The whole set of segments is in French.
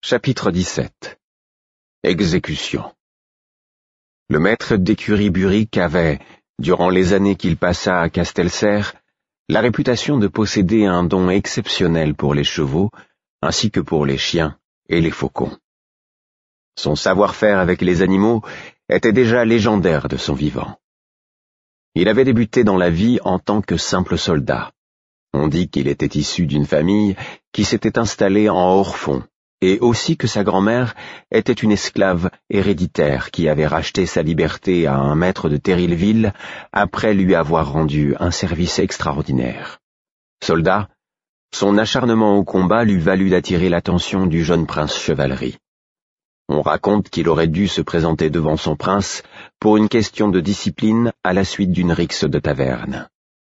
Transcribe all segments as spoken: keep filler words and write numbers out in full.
Chapitre dix-sept. Exécution. Le maître d'écurie Buric avait, durant les années qu'il passa à Castelserre, la réputation de posséder un don exceptionnel pour les chevaux, ainsi que pour les chiens et les faucons. Son savoir-faire avec les animaux était déjà légendaire de son vivant. Il avait débuté dans la vie en tant que simple soldat. On dit qu'il était issu d'une famille qui s'était installée en Orphon, et aussi que sa grand-mère était une esclave héréditaire qui avait racheté sa liberté à un maître de Thérilville après lui avoir rendu un service extraordinaire. Soldat, son acharnement au combat lui valut d'attirer l'attention du jeune prince Chevalerie. On raconte qu'il aurait dû se présenter devant son prince pour une question de discipline à la suite d'une rixe de taverne.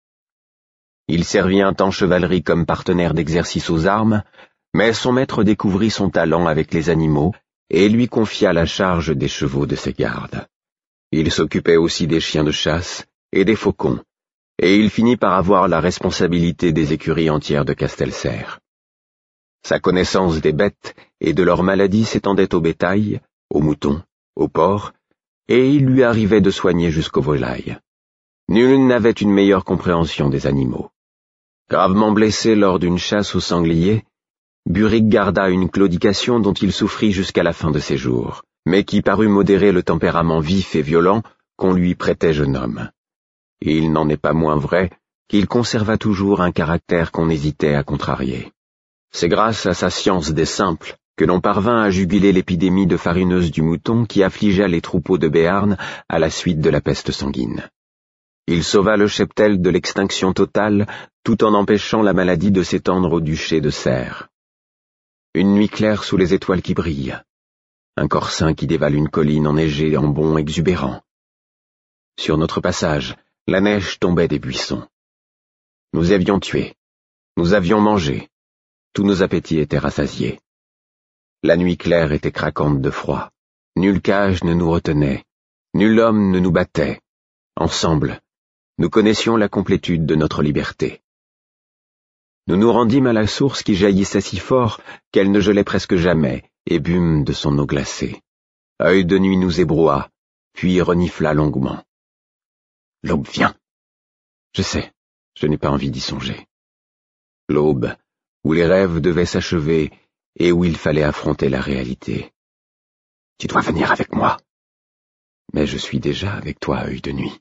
Il servit un temps Chevalerie comme partenaire d'exercice aux armes, mais son maître découvrit son talent avec les animaux et lui confia la charge des chevaux de ses gardes. Il s'occupait aussi des chiens de chasse et des faucons, et il finit par avoir la responsabilité des écuries entières de Castelserre. Sa connaissance des bêtes et de leurs maladies s'étendait au bétail, aux moutons, aux porcs, et il lui arrivait de soigner jusqu'aux volailles. Nul n'avait une meilleure compréhension des animaux. Gravement blessé lors d'une chasse au sanglier, Buric garda une claudication dont il souffrit jusqu'à la fin de ses jours, mais qui parut modérer le tempérament vif et violent qu'on lui prêtait jeune homme. Et il n'en est pas moins vrai qu'il conserva toujours un caractère qu'on hésitait à contrarier. C'est grâce à sa science des simples que l'on parvint à juguler l'épidémie de farineuse du mouton qui affligea les troupeaux de Béarn à la suite de la peste sanguine. Il sauva le cheptel de l'extinction totale tout en empêchant la maladie de s'étendre au duché de Serre. Une nuit claire sous les étoiles qui brillent, un corsin qui dévale une colline enneigée en bonds exubérants. Sur notre passage, la neige tombait des buissons. Nous avions tué, nous avions mangé, tous nos appétits étaient rassasiés. La nuit claire était craquante de froid, nulle cage ne nous retenait, nul homme ne nous battait. Ensemble, nous connaissions la complétude de notre liberté. Nous nous rendîmes à la source qui jaillissait si fort qu'elle ne gelait presque jamais, et bûmes de son eau glacée. Œil de nuit nous ébroua, puis renifla longuement. L'aube vient. Je sais, je n'ai pas envie d'y songer. L'aube, où les rêves devaient s'achever et où il fallait affronter la réalité. Tu dois venir avec moi. Mais je suis déjà avec toi, œil de nuit.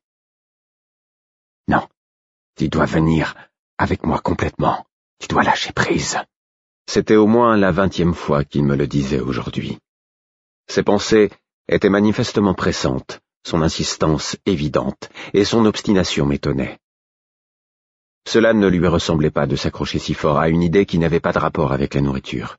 Non, tu dois venir avec moi complètement. Tu dois lâcher prise. C'était au moins la vingtième fois qu'il me le disait aujourd'hui. Ses pensées étaient manifestement pressantes, son insistance évidente, et son obstination m'étonnait. Cela ne lui ressemblait pas de s'accrocher si fort à une idée qui n'avait pas de rapport avec la nourriture.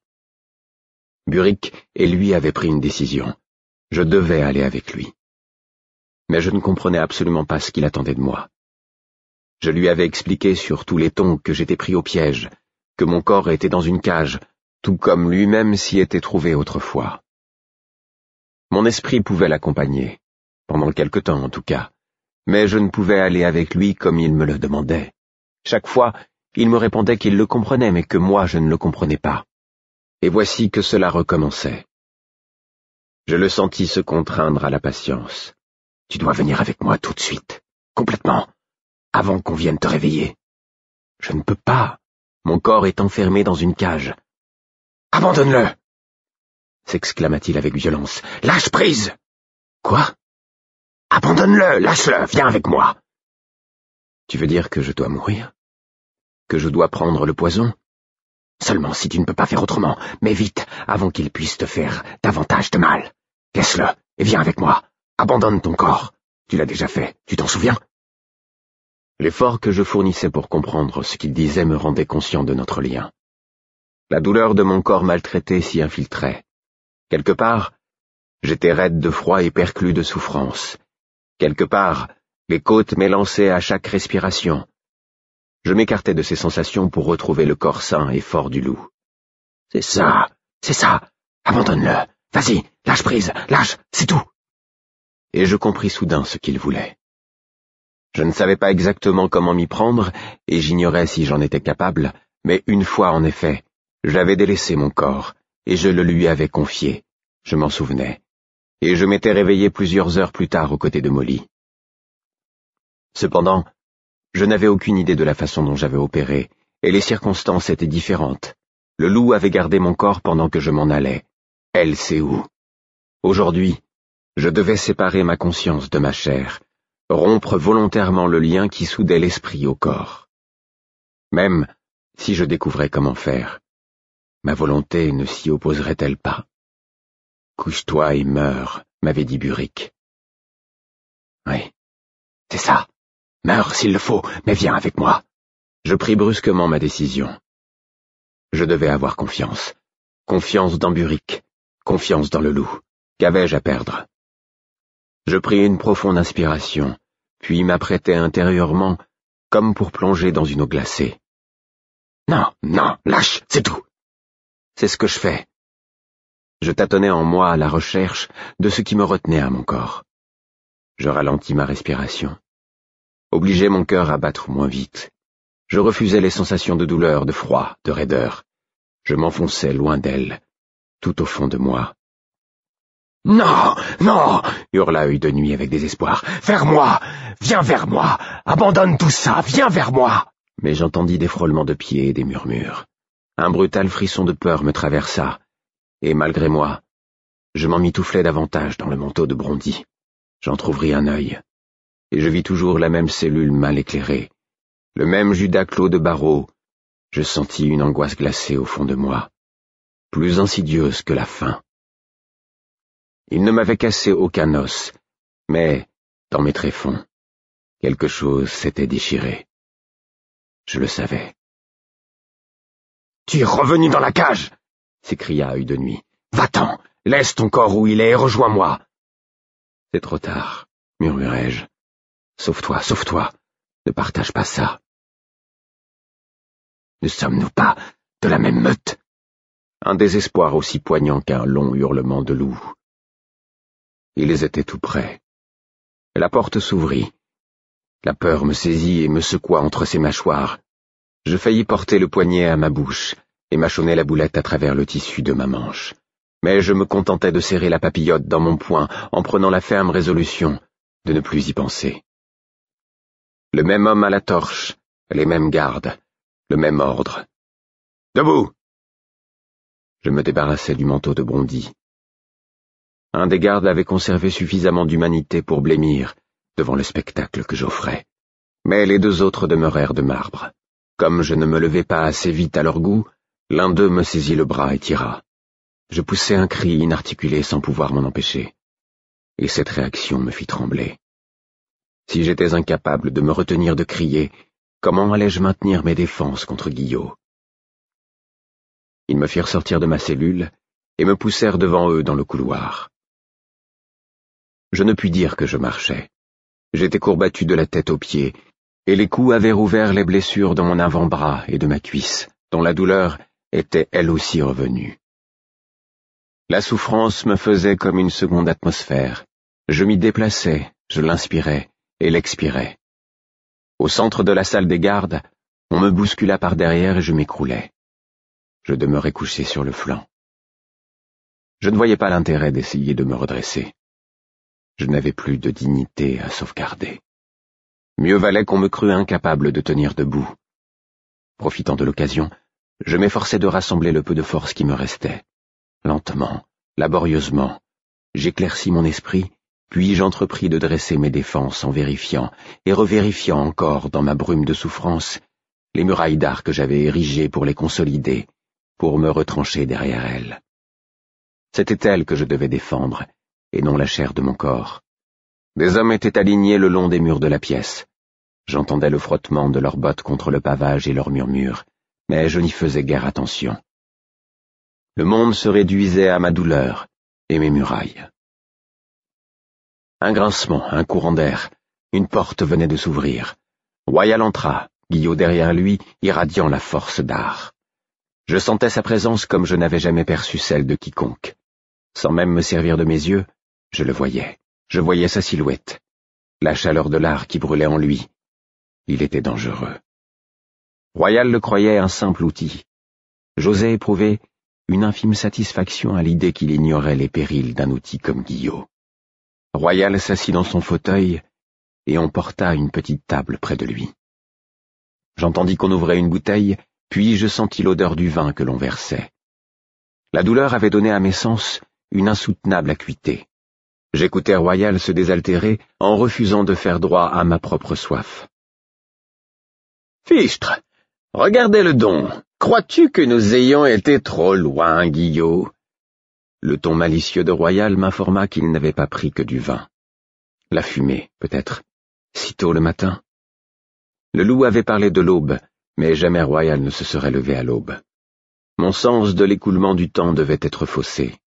Buric et lui avaient pris une décision. Je devais aller avec lui. Mais je ne comprenais absolument pas ce qu'il attendait de moi. Je lui avais expliqué sur tous les tons que j'étais pris au piège, que mon corps était dans une cage, tout comme lui-même s'y était trouvé autrefois. Mon esprit pouvait l'accompagner, pendant quelque temps en tout cas, mais je ne pouvais aller avec lui comme il me le demandait. Chaque fois, il me répondait qu'il le comprenait, mais que moi je ne le comprenais pas. Et voici que cela recommençait. Je le sentis se contraindre à la patience. « Tu dois venir avec moi tout de suite, complètement. Avant qu'on vienne te réveiller. Je ne peux pas. Mon corps est enfermé dans une cage. Abandonne-le » s'exclama-t-il avec violence. Lâche prise. Quoi? Abandonne-le, lâche-le, viens avec moi. Tu veux dire que je dois mourir? Que je dois prendre le poison? Seulement si tu ne peux pas faire autrement, mais vite, avant qu'il puisse te faire davantage de mal. Laisse-le, et viens avec moi. Abandonne ton corps. Tu l'as déjà fait, tu t'en souviens? L'effort que je fournissais pour comprendre ce qu'il disait me rendait conscient de notre lien. La douleur de mon corps maltraité s'y infiltrait. Quelque part, j'étais raide de froid et perclus de souffrance. Quelque part, les côtes m'élançaient à chaque respiration. Je m'écartais de ces sensations pour retrouver le corps sain et fort du loup. C'est ça, c'est ça, abandonne-le, vas-y, lâche prise, lâche, c'est tout. Et je compris soudain ce qu'il voulait. Je ne savais pas exactement comment m'y prendre, et j'ignorais si j'en étais capable, mais une fois en effet, j'avais délaissé mon corps, et je le lui avais confié, je m'en souvenais, et je m'étais réveillé plusieurs heures plus tard aux côtés de Molly. Cependant, je n'avais aucune idée de la façon dont j'avais opéré, et les circonstances étaient différentes. Le loup avait gardé mon corps pendant que je m'en allais. Elle sait où. Aujourd'hui, je devais séparer ma conscience de ma chair, rompre volontairement le lien qui soudait l'esprit au corps. Même si je découvrais comment faire, ma volonté ne s'y opposerait-elle pas? Couche-toi et meurs, m'avait dit Burick. Oui, c'est ça. Meurs s'il le faut, mais viens avec moi. Je pris brusquement ma décision. Je devais avoir confiance. Confiance dans Burick, confiance dans le loup. Qu'avais-je à perdre? Je pris une profonde inspiration, puis m'apprêtai intérieurement, comme pour plonger dans une eau glacée. Non, non, lâche, c'est tout. C'est ce que je fais. Je tâtonnais en moi à la recherche de ce qui me retenait à mon corps. Je ralentis ma respiration. Obligeais mon cœur à battre moins vite. Je refusais les sensations de douleur, de froid, de raideur. Je m'enfonçais loin d'elle, tout au fond de moi. « Non, non !» hurla Œil de Nuit avec désespoir. « Vers moi! Viens vers moi! Abandonne tout ça! Viens vers moi !» Mais j'entendis des frôlements de pieds et des murmures. Un brutal frisson de peur me traversa, et malgré moi, je m'emmitouflai davantage dans le manteau de Brondy. J'entr'ouvris un œil, et je vis toujours la même cellule mal éclairée, le même Judas clos de barreaux. Je sentis une angoisse glacée au fond de moi, plus insidieuse que la faim. Il ne m'avait cassé aucun os, mais, dans mes tréfonds, quelque chose s'était déchiré. Je le savais. « Tu es revenu dans la cage !» s'écria Œil de Nuit. « Va-t'en, laisse ton corps où il est et rejoins-moi !»« C'est trop tard, » murmurai-je. « Sauve-toi, sauve-toi, ne partage pas ça. » Ne sommes-nous pas de la même meute? Un désespoir aussi poignant qu'un long hurlement de loup. Ils étaient tout près. La porte s'ouvrit. La peur me saisit et me secoua entre ses mâchoires. Je faillis porter le poignet à ma bouche et mâchonner la boulette à travers le tissu de ma manche. Mais je me contentais de serrer la papillote dans mon poing en prenant la ferme résolution de ne plus y penser. Le même homme à la torche, les mêmes gardes, le même ordre. « Debout !» Je me débarrassai du manteau de Brondy. Un des gardes avait conservé suffisamment d'humanité pour blêmir devant le spectacle que j'offrais. Mais les deux autres demeurèrent de marbre. Comme je ne me levais pas assez vite à leur goût, l'un d'eux me saisit le bras et tira. Je poussai un cri inarticulé sans pouvoir m'en empêcher. Et cette réaction me fit trembler. Si j'étais incapable de me retenir de crier, comment allais-je maintenir mes défenses contre Guillot? Ils me firent sortir de ma cellule et me poussèrent devant eux dans le couloir. Je ne puis dire que je marchais. J'étais courbattu de la tête aux pieds, et les coups avaient rouvert les blessures dans mon avant-bras et de ma cuisse, dont la douleur était elle aussi revenue. La souffrance me faisait comme une seconde atmosphère. Je m'y déplaçais, je l'inspirais et l'expirais. Au centre de la salle des gardes, on me bouscula par derrière et je m'écroulais. Je demeurais couché sur le flanc. Je ne voyais pas l'intérêt d'essayer de me redresser. Je n'avais plus de dignité à sauvegarder. Mieux valait qu'on me crût incapable de tenir debout. Profitant de l'occasion, je m'efforçais de rassembler le peu de force qui me restait. Lentement, laborieusement, j'éclaircis mon esprit, puis j'entrepris de dresser mes défenses en vérifiant et revérifiant encore dans ma brume de souffrance les murailles d'art que j'avais érigées pour les consolider, pour me retrancher derrière elles. C'était elles que je devais défendre, et non la chair de mon corps. Des hommes étaient alignés le long des murs de la pièce. J'entendais le frottement de leurs bottes contre le pavage et leurs murmures, mais je n'y faisais guère attention. Le monde se réduisait à ma douleur et mes murailles. Un grincement, un courant d'air, une porte venait de s'ouvrir. Royal entra, Guillot derrière lui, irradiant la force d'art. Je sentais sa présence comme je n'avais jamais perçu celle de quiconque. Sans même me servir de mes yeux, je le voyais. Je voyais sa silhouette, la chaleur de l'art qui brûlait en lui. Il était dangereux. Royal le croyait un simple outil. J'osais éprouver une infime satisfaction à l'idée qu'il ignorait les périls d'un outil comme Guillot. Royal s'assit dans son fauteuil, et on porta une petite table près de lui. J'entendis qu'on ouvrait une bouteille, puis je sentis l'odeur du vin que l'on versait. La douleur avait donné à mes sens une insoutenable acuité. J'écoutais Royal se désaltérer en refusant de faire droit à ma propre soif. « Fichtre, regardez-le donc. Crois-tu que nous ayons été trop loin, Guillot ?» Le ton malicieux de Royal m'informa qu'il n'avait pas pris que du vin. La fumée, peut-être. Si tôt le matin. Le loup avait parlé de l'aube, mais jamais Royal ne se serait levé à l'aube. Mon sens de l'écoulement du temps devait être faussé.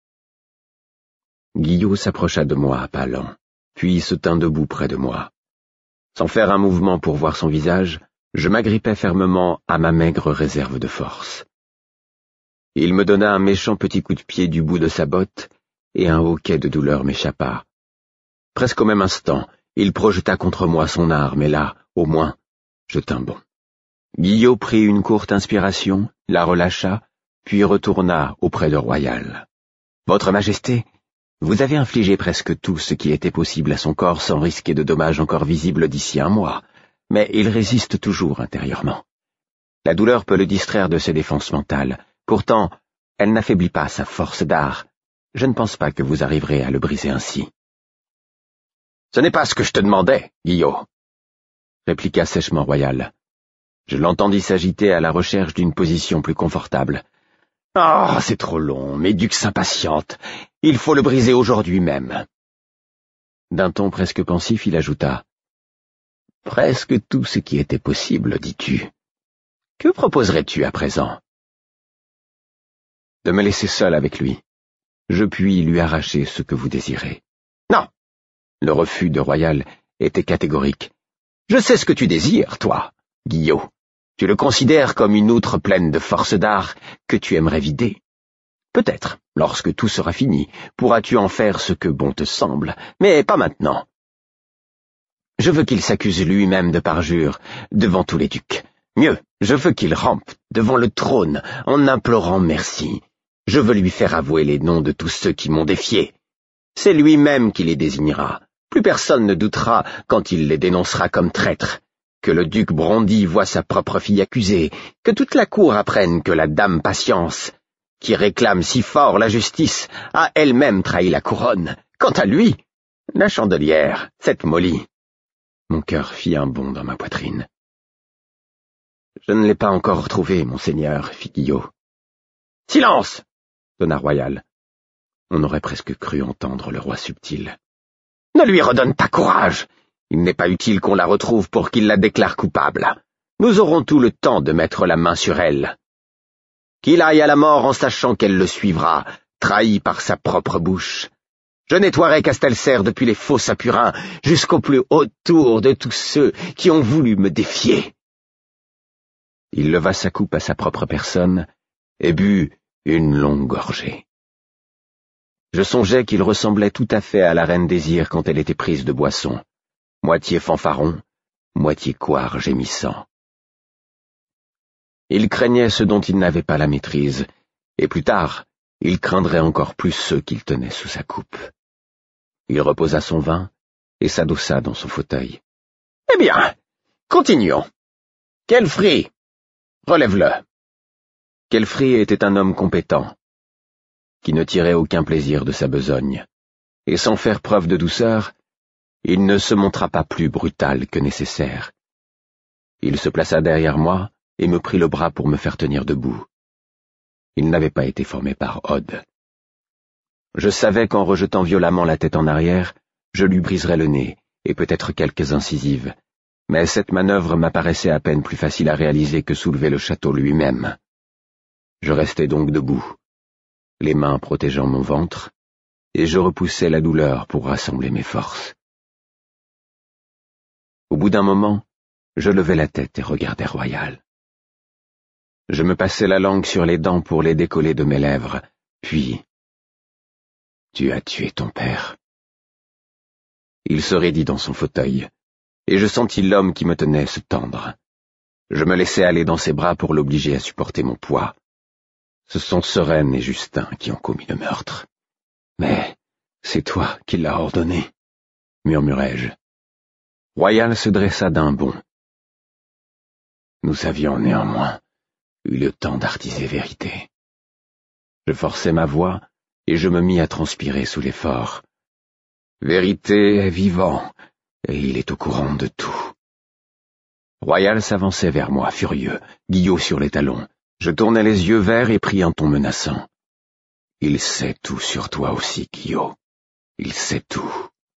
Guillot s'approcha de moi à pas lents, puis se tint debout près de moi. Sans faire un mouvement pour voir son visage, je m'agrippais fermement à ma maigre réserve de force. Il me donna un méchant petit coup de pied du bout de sa botte, et un hoquet de douleur m'échappa. Presque au même instant, il projeta contre moi son arme, et là, au moins, je tins bon. Guillot prit une courte inspiration, la relâcha, puis retourna auprès de Royal. « Votre Majesté, vous avez infligé presque tout ce qui était possible à son corps sans risquer de dommages encore visibles d'ici un mois, mais il résiste toujours intérieurement. La douleur peut le distraire de ses défenses mentales. Pourtant, elle n'affaiblit pas sa force d'art. Je ne pense pas que vous arriverez à le briser ainsi. »« Ce n'est pas ce que je te demandais, Guillot, » répliqua sèchement Royal. Je l'entendis s'agiter à la recherche d'une position plus confortable. « Ah, oh, c'est trop long, Médux s'impatiente. Il faut le briser aujourd'hui même. » D'un ton presque pensif, il ajouta. « Presque tout ce qui était possible, dis-tu. Que proposerais-tu à présent ?» De me laisser seul avec lui. Je puis lui arracher ce que vous désirez. « Non !» Le refus de Royal était catégorique. « Je sais ce que tu désires, toi, Guillot. Tu le considères comme une outre pleine de force d'art que tu aimerais vider. Peut-être, lorsque tout sera fini, pourras-tu en faire ce que bon te semble, mais pas maintenant. Je veux qu'il s'accuse lui-même de parjure devant tous les ducs. Mieux, je veux qu'il rampe devant le trône en implorant merci. Je veux lui faire avouer les noms de tous ceux qui m'ont défié. C'est lui-même qui les désignera. Plus personne ne doutera quand il les dénoncera comme traîtres. Que le duc Brondy voie sa propre fille accusée, que toute la cour apprenne que la dame Patience, qui réclame si fort la justice, a elle-même trahi la couronne. Quant à lui, la chandelière, cette Molly. » Mon cœur fit un bond dans ma poitrine. « Je ne l'ai pas encore retrouvé, monseigneur, » fit Guillot. « Silence !» donna Royal. On aurait presque cru entendre le roi subtil. « Ne lui redonne pas courage. Il n'est pas utile qu'on la retrouve pour qu'il la déclare coupable. Nous aurons tout le temps de mettre la main sur elle. Qu'il aille à la mort en sachant qu'elle le suivra, trahi par sa propre bouche. Je nettoierai Castelserre depuis les faux sapurins jusqu'au plus haut tour de tous ceux qui ont voulu me défier. » Il leva sa coupe à sa propre personne et but une longue gorgée. Je songeais qu'il ressemblait tout à fait à la reine Désir quand elle était prise de boisson, moitié fanfaron, moitié couard gémissant. Il craignait ce dont il n'avait pas la maîtrise, et plus tard, il craindrait encore plus ceux qu'il tenait sous sa coupe. Il reposa son vin et s'adossa dans son fauteuil. « Eh bien, continuons. Kelfrey, relève-le. » Kelfrey était un homme compétent, qui ne tirait aucun plaisir de sa besogne, et sans faire preuve de douceur, il ne se montra pas plus brutal que nécessaire. Il se plaça derrière moi et me prit le bras pour me faire tenir debout. Il n'avait pas été formé par Odd. Je savais qu'en rejetant violemment la tête en arrière, je lui briserais le nez, et peut-être quelques incisives, mais cette manœuvre m'apparaissait à peine plus facile à réaliser que soulever le château lui-même. Je restai donc debout, les mains protégeant mon ventre, et je repoussais la douleur pour rassembler mes forces. Au bout d'un moment, je levai la tête et regardai Royal. Je me passai la langue sur les dents pour les décoller de mes lèvres, puis... « Tu as tué ton père. » Il se raidit dans son fauteuil, et je sentis l'homme qui me tenait se tendre. Je me laissai aller dans ses bras pour l'obliger à supporter mon poids. Ce sont Sereine et Justin qui ont commis le meurtre. Mais c'est toi qui l'as ordonné, murmurai-je. Royal se dressa d'un bond. Nous avions néanmoins eu le temps d'artiser vérité. Je forçai ma voix et je me mis à transpirer sous l'effort. Vérité est vivant, et il est au courant de tout. Royal s'avançait vers moi, furieux, Guillot sur les talons. Je tournai les yeux vers et pris un ton menaçant. Il sait tout sur toi aussi, Guillot. Il sait tout.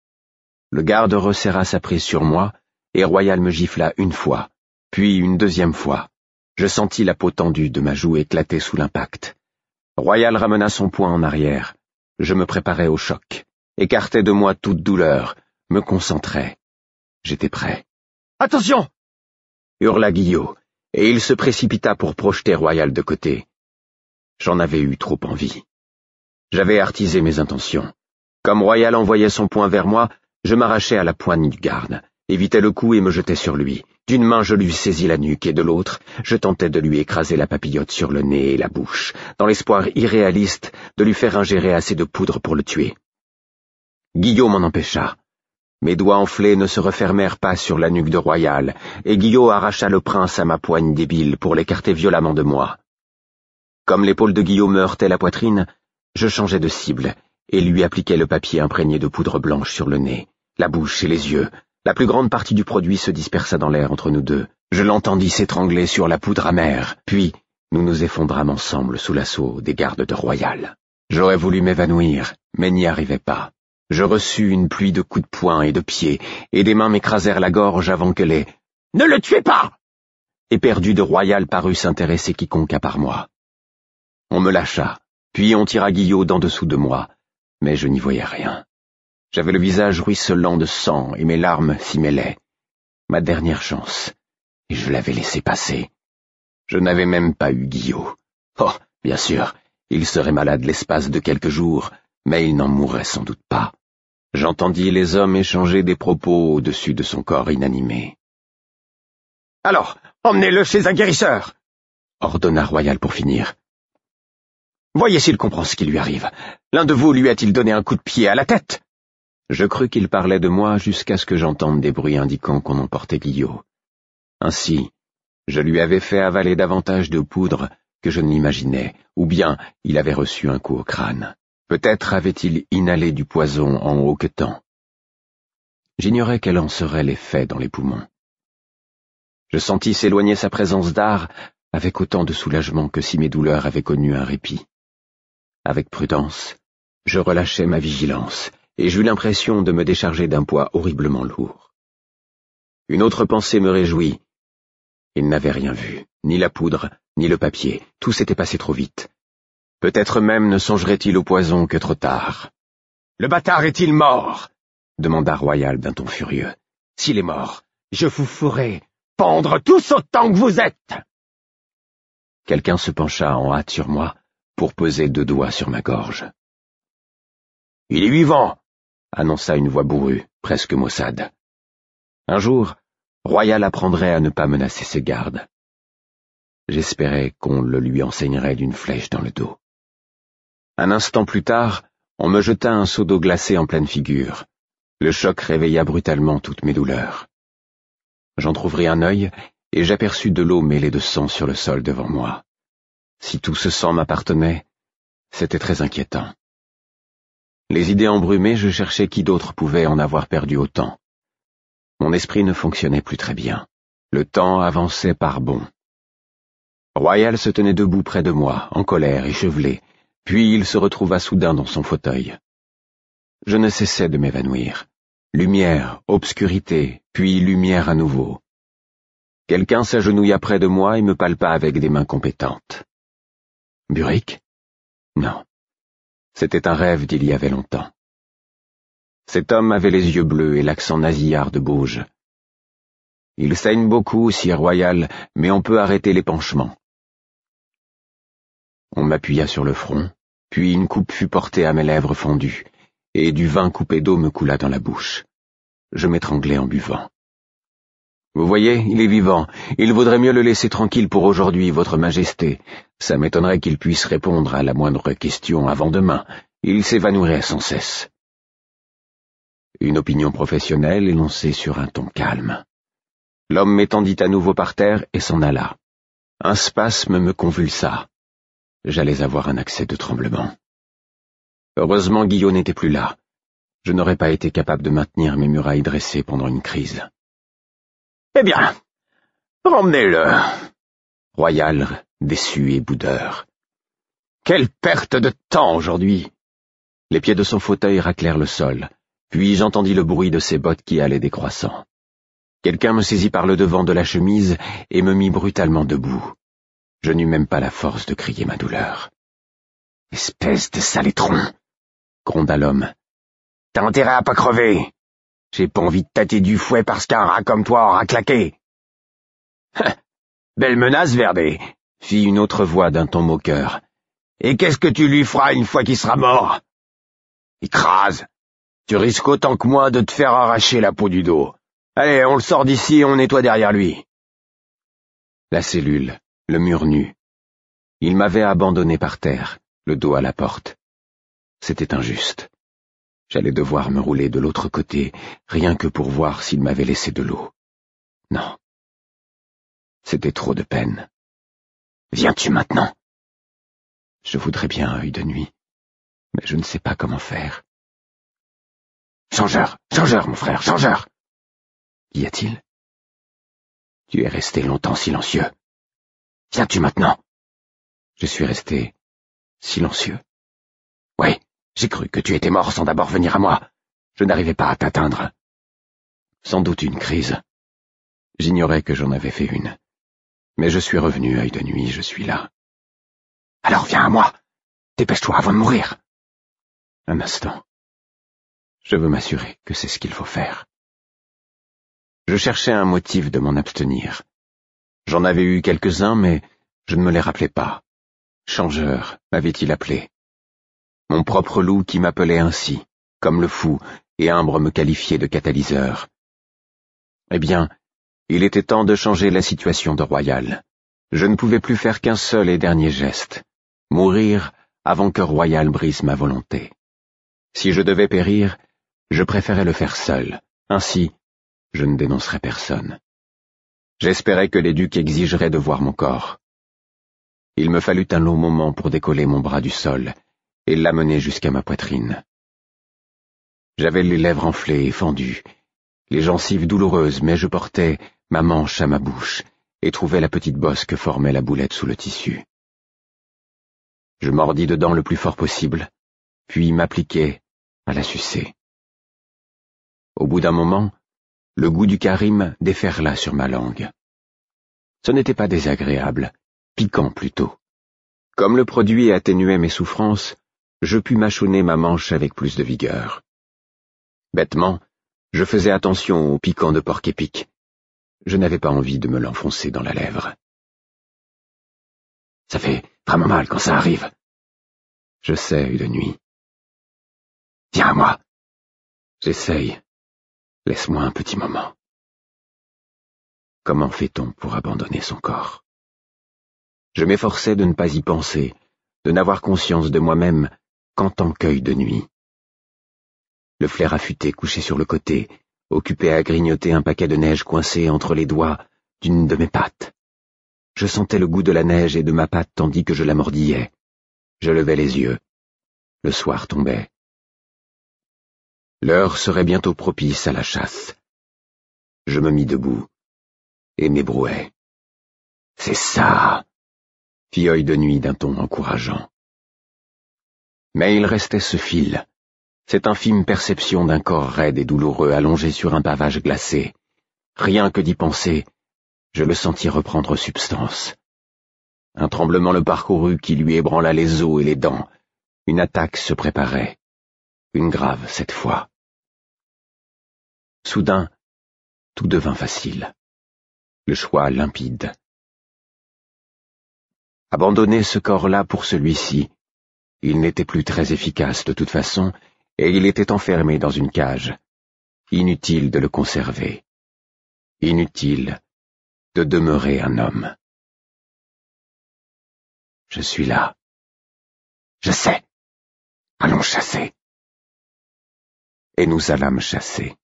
Le garde resserra sa prise sur moi, et Royal me gifla une fois, puis une deuxième fois. Je sentis la peau tendue de ma joue éclater sous l'impact. Royal ramena son poing en arrière. Je me préparais au choc, écartai de moi toute douleur, me concentrai. J'étais prêt. « Attention !» hurla Guillot, et il se précipita pour projeter Royal de côté. J'en avais eu trop envie. J'avais artisé mes intentions. Comme Royal envoyait son poing vers moi, je m'arrachai à la poigne du garde, évitai le coup et me jetai sur lui. D'une main je lui saisis la nuque et de l'autre, je tentais de lui écraser la papillote sur le nez et la bouche, dans l'espoir irréaliste de lui faire ingérer assez de poudre pour le tuer. Guillot m'en empêcha. Mes doigts enflés ne se refermèrent pas sur la nuque de Royal, et Guillot arracha le prince à ma poigne débile pour l'écarter violemment de moi. Comme l'épaule de Guillot me heurtait la poitrine, je changeai de cible, et lui appliquai le papier imprégné de poudre blanche sur le nez, la bouche et les yeux. La plus grande partie du produit se dispersa dans l'air entre nous deux. Je l'entendis s'étrangler sur la poudre amère, puis nous nous effondrâmes ensemble sous l'assaut des gardes de Royal. J'aurais voulu m'évanouir, mais n'y arrivais pas. Je reçus une pluie de coups de poing et de pieds, et des mains m'écrasèrent la gorge avant que les « Ne le tuez pas !» éperdus de Royal parut s'intéresser quiconque à part moi. On me lâcha, puis on tira Guillot d'en dessous de moi, mais je n'y voyais rien. J'avais le visage ruisselant de sang et mes larmes s'y mêlaient. Ma dernière chance, et je l'avais laissé passer. Je n'avais même pas eu Guillot. Oh, bien sûr, il serait malade l'espace de quelques jours, mais il n'en mourrait sans doute pas. J'entendis les hommes échanger des propos au-dessus de son corps inanimé. « Alors, emmenez-le chez un guérisseur !» ordonna Royal pour finir. « Voyez s'il comprend ce qui lui arrive. L'un de vous lui a-t-il donné un coup de pied à la tête ?» Je crus qu'il parlait de moi jusqu'à ce que j'entende des bruits indiquant qu'on emportait Guillot. Ainsi, je lui avais fait avaler davantage de poudre que je ne l'imaginais, ou bien il avait reçu un coup au crâne. Peut-être avait-il inhalé du poison en hoquetant. J'ignorais quel en serait l'effet dans les poumons. Je sentis s'éloigner sa présence d'art avec autant de soulagement que si mes douleurs avaient connu un répit. Avec prudence, je relâchai ma vigilance, et j'eus l'impression de me décharger d'un poids horriblement lourd. Une autre pensée me réjouit. Il n'avait rien vu, ni la poudre, ni le papier, tout s'était passé trop vite. Peut-être même ne songerait-il au poison que trop tard. « Le bâtard est-il mort ?» demanda Royal d'un ton furieux. « S'il est mort, je vous ferai pendre tous autant que vous êtes !» Quelqu'un se pencha en hâte sur moi pour poser deux doigts sur ma gorge. « Il est vivant !» annonça une voix bourrue, presque maussade. Un jour, Royal apprendrait à ne pas menacer ses gardes. J'espérais qu'on le lui enseignerait d'une flèche dans le dos. Un instant plus tard, on me jeta un seau d'eau glacée en pleine figure. Le choc réveilla brutalement toutes mes douleurs. J'entr'ouvris un œil et j'aperçus de l'eau mêlée de sang sur le sol devant moi. Si tout ce sang m'appartenait, c'était très inquiétant. Les idées embrumées, je cherchais qui d'autre pouvait en avoir perdu autant. Mon esprit ne fonctionnait plus très bien. Le temps avançait par bonds. Royal se tenait debout près de moi, en colère, échevelé, puis il se retrouva soudain dans son fauteuil. Je ne cessais de m'évanouir. Lumière, obscurité, puis lumière à nouveau. Quelqu'un s'agenouilla près de moi et me palpa avec des mains compétentes. Burick ? Non. C'était un rêve d'il y avait longtemps. Cet homme avait les yeux bleus et l'accent nasillard de Bauge. Il saigne beaucoup, sire Royal, mais on peut arrêter l'épanchement. On m'appuya sur le front, puis une coupe fut portée à mes lèvres fondues, et du vin coupé d'eau me coula dans la bouche. Je m'étranglai en buvant. Vous voyez, il est vivant. Il vaudrait mieux le laisser tranquille pour aujourd'hui, votre majesté. Ça m'étonnerait qu'il puisse répondre à la moindre question avant demain. Il s'évanouirait sans cesse. » Une opinion professionnelle énoncée sur un ton calme. L'homme m'étendit à nouveau par terre et s'en alla. Un spasme me convulsa. J'allais avoir un accès de tremblement. Heureusement, Guillot n'était plus là. Je n'aurais pas été capable de maintenir mes murailles dressées pendant une crise. « Eh bien, emmenez-le. » Royal, déçu et boudeur. « Quelle perte de temps aujourd'hui !» Les pieds de son fauteuil raclèrent le sol, puis j'entendis le bruit de ses bottes qui allaient décroissant. Quelqu'un me saisit par le devant de la chemise et me mit brutalement debout. Je n'eus même pas la force de crier ma douleur. « Espèce de sale étron !» gronda l'homme. « T'as intérêt à pas crever. J'ai pas envie de tâter du fouet parce qu'un rat comme toi aura claqué. »« Belle menace, Verdé !» fit une autre voix d'un ton moqueur. « Et qu'est-ce que tu lui feras une fois qu'il sera mort ?»« Écrase. Tu risques autant que moi de te faire arracher la peau du dos. Allez, on le sort d'ici et on nettoie derrière lui. » La cellule, le mur nu. Il m'avait abandonné par terre, le dos à la porte. C'était injuste. J'allais devoir me rouler de l'autre côté, rien que pour voir s'il m'avait laissé de l'eau. Non. C'était trop de peine. « Viens-tu maintenant ?» Je voudrais bien un œil de nuit, mais je ne sais pas comment faire. « Changeur, changeur, mon frère, changeur !» Qu'y a-t-il ? Tu es resté longtemps silencieux. Viens-tu maintenant ? Je suis resté silencieux. Oui, j'ai cru que tu étais mort sans d'abord venir à moi. Je n'arrivais pas à t'atteindre. Sans doute une crise. J'ignorais que j'en avais fait une. Mais je suis revenu, œil de nuit, je suis là. Alors viens à moi. Dépêche-toi avant de mourir. Un instant. Je veux m'assurer que c'est ce qu'il faut faire. Je cherchais un motif de m'en abstenir. J'en avais eu quelques-uns, mais je ne me les rappelais pas. Changeur, m'avait-il appelé. Mon propre loup qui m'appelait ainsi, comme le fou, et Imbre me qualifiait de catalyseur. Eh bien, il était temps de changer la situation de Royal. Je ne pouvais plus faire qu'un seul et dernier geste, mourir avant que Royal brise ma volonté. Si je devais périr, je préférais le faire seul, ainsi je ne dénoncerais personne. J'espérais que les ducs exigeraient de voir mon corps. Il me fallut un long moment pour décoller mon bras du sol et l'amener jusqu'à ma poitrine. J'avais les lèvres enflées et fendues, les gencives douloureuses, mais je portais ma manche à ma bouche et trouvais la petite bosse que formait la boulette sous le tissu. Je mordis dedans le plus fort possible, puis m'appliquai à la sucer. Au bout d'un moment, le goût du karim déferla sur ma langue. Ce n'était pas désagréable, piquant plutôt. Comme le produit atténuait mes souffrances, je pus mâchonner ma manche avec plus de vigueur. Bêtement, je faisais attention au piquant de porc-épic. Je n'avais pas envie de me l'enfoncer dans la lèvre. Ça fait vraiment mal quand ça arrive. Je sais, de nuit. Viens à moi. J'essaye. Laisse-moi un petit moment. Comment fait-on pour abandonner son corps? Je m'efforçais de ne pas y penser, de n'avoir conscience de moi-même qu'en tant qu'œil de nuit. Le flair affûté couché sur le côté, occupé à grignoter un paquet de neige coincé entre les doigts d'une de mes pattes. Je sentais le goût de la neige et de ma patte tandis que je la mordillais. Je levais les yeux. Le soir tombait. L'heure serait bientôt propice à la chasse. Je me mis debout et m'ébrouais. « C'est ça !» fit œil de nuit d'un ton encourageant. Mais il restait ce fil, cette infime perception d'un corps raide et douloureux allongé sur un pavage glacé. Rien que d'y penser, je le sentis reprendre substance. Un tremblement le parcourut qui lui ébranla les os et les dents. Une attaque se préparait, une grave cette fois. Soudain, tout devint facile. Le choix limpide. Abandonner ce corps-là pour celui-ci. Il n'était plus très efficace de toute façon, et il était enfermé dans une cage. Inutile de le conserver. inutile de demeurer un homme. Je suis là. Je sais. Allons chasser. Et nous allâmes chasser.